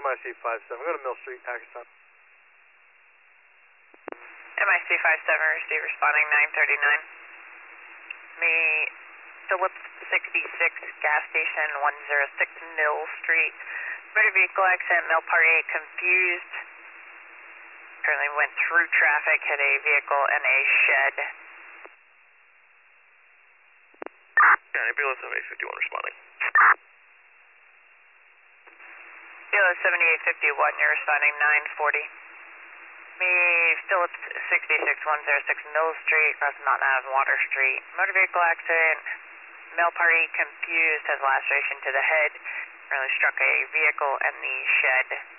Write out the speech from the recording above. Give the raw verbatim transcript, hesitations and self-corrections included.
I C five seven, go to Mill Street, Pakistan. M I C five seven, receive responding nine thirty-nine. Me, Phillips sixty-six, gas station one oh six Mill Street. Motor vehicle accident, male party eight confused. Currently went through traffic, hit a vehicle and a shed. County B L S seventy-eight fifty-one responding. B L S seventy-eight fifty-one, you're responding nine forty. Me, Phillips sixty-six one oh six Mill Street, across Mountain Ave Water Street. Motor vehicle accident, male party confused, has laceration to the head. Really struck a vehicle and the shed.